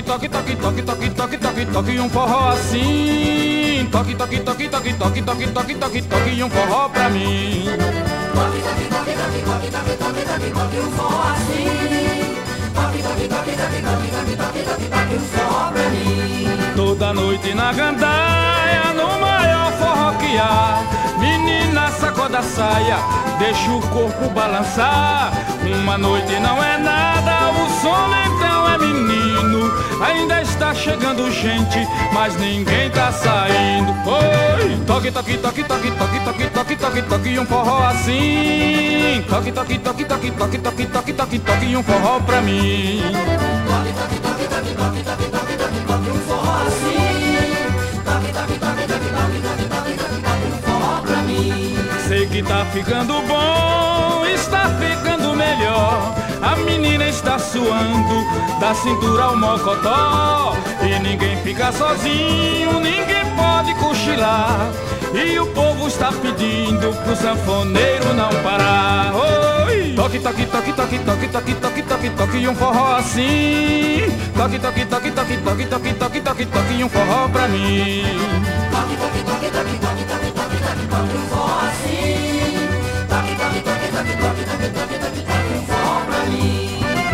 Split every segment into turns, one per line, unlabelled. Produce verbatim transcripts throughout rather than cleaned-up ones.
toque, toque, toque, toque, toque, toque, toque um forró assim. Toque, toque, toque, toque, toque, toque, toque, toque, toque um forró pra mim.
Toque, toque, toque, toque, toque, toque, toque, toque, toque um forró assim. Toque, toque, toque, toque, toque, toque, toque, toque, toque um forró pra mim.
Toda noite na gandaia, no maior forró que há, menina sacoda a saia, deixa o corpo balançar. Uma noite não é nada, o sono então é menino. Ainda está chegando gente, mas ninguém tá saindo. Oi! Toque, toque, toque, toque, toque, toque, toque, toque, toque um forró assim. Toque, toque, toque, toque, toque, toque, toque, toque, toque um forró pra mim.
Toque, toque, toque, toque, toque, toque, toque, toque, toque um forró assim. Toque, toque, toque, toque, toque, toque, toque, toque, toque um forró pra mim.
Sei que tá ficando bom, está ficando melhor. A menina está suando, da cintura ao mocotó. E ninguém fica sozinho, ninguém pode cochilar. E o povo está pedindo pro sanfoneiro não parar. Oi! Toque, toque, toque, toque, toque, toque, toque, toque, toque um forró assim. Toque, toque, toque, toque, toque, toque, toque, toque, toque um forró pra mim.
Toque, toque, toque, toque, toque, toque, toque, toque, toque um forró assim. Toque, toque, toque, toque, toque, toque, toque, toque, toque um forró pra mim.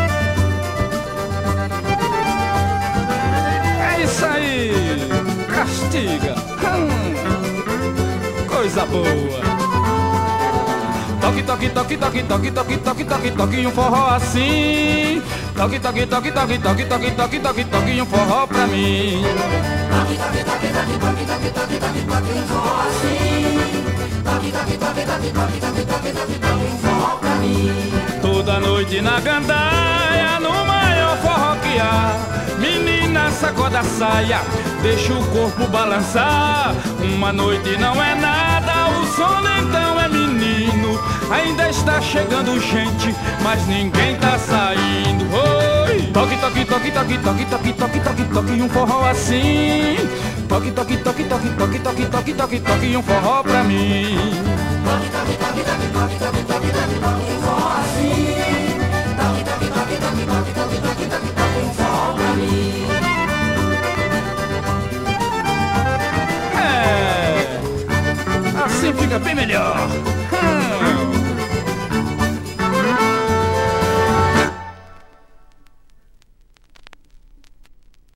É isso aí! Castiga! Hum, coisa boa! Toque, toque, toque, toque, toque, toque, toque, toque, toque um forró assim. Toque, toque, toque, toque, toque, toque, toque, toque, toque um forró pra mim.
Toque, toque, toque, toque, toque, toque, toque, toque, toque um forró assim. Toque, toque, toque, toque, toque, toque, toque, toque, toque um forró pra mim.
Toda noite na gandaia, no maior forró que há, menina sacoda a saia, deixa o corpo balançar. Uma noite não é nada, o sono então é menino. Ainda está chegando gente, mas ninguém tá saindo. Oi! Toque, toque, toque, toque, toque, toque, toque, toque, toque um forró assim. Toque, toque, toque, toque, toque, toque, toque, toque, toque um forró pra mim.
Toque, toque, toque, toque, toque, toque, toque, toque, toque um forró assim. Toque, toque, toque, toque, toque, toque, toque, toque, toque um forró pra mim.
É, assim fica bem melhor.